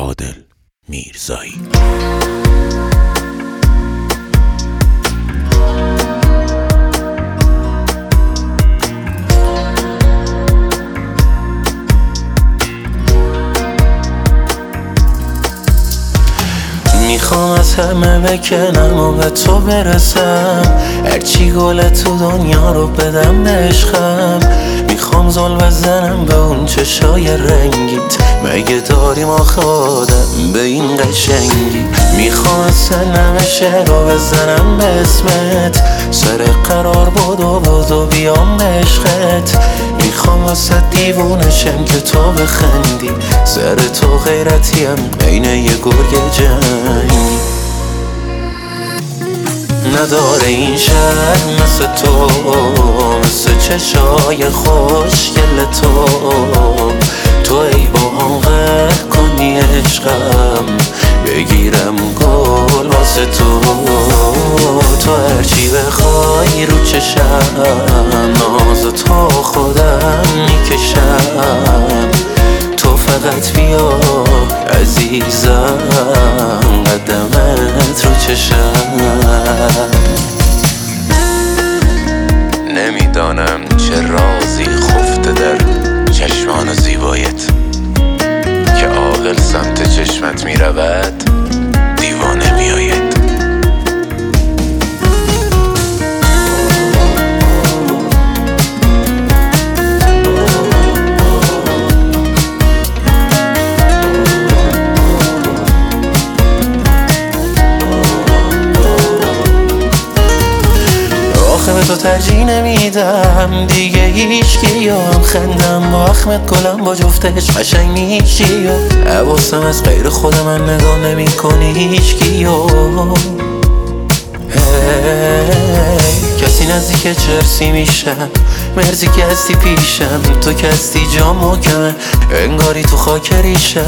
عادل میرزایی. میخوام از همه بکنم و به تو برسم، هرچی گل تو دنیا رو بدم به عشقم. میخوام زل بزنم به اون چشای رنگیت، مگه داریم آخه آدم به این قشنگی. میخوام اصلا نمشه رو بزنم به اسمت، سر قرار بدو بیام به عشقت. میخوام واسه دیوونشم که تو بخندی، سر تو غیرتیم عین یه گرگ جنگی. نداره این شهر مثل تو، مثل چشای خوشگل تو ای با هم غرق کنی عشقم، بگیرم گل واسه تو هرچی بخوای رو چشم، ناز تو خودم میکشم. تو فقط بیا عزیزم، قدمت رو چشم. نمیدانم چه رازی خفته در چشمان زیبایت، که عاقل سمت چشمت میرود دیوانه میآید. به تو ترجیح نمیدم دیگه هیچکی، هم خندم با اخمت گلم با جفتش قشنگ میشی، حواسم از غیر خود من نگاه نمی کنی هیچکی. کسی نزدیک چرسی میشم، مرزی که هستی پیشم، تو که هستی جا محکمه انگاری تو خاک ریشم.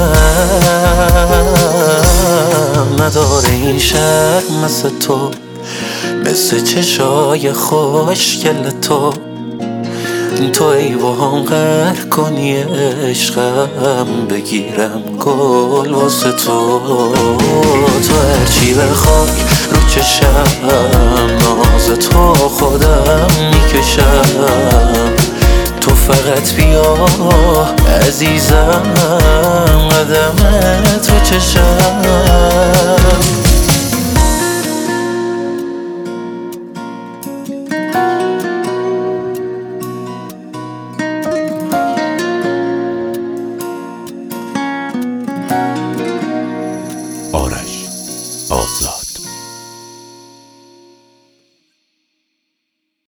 نداره این شهر مثل تو، مثل چشای خوشگل تو ای با هم غرق کنی عشقم، بگیرم گل واسه تو هرچی بخوای رو چشم، ناز تو خودم میکشم. تو فقط بیا عزیزم، قدمت رو چشم.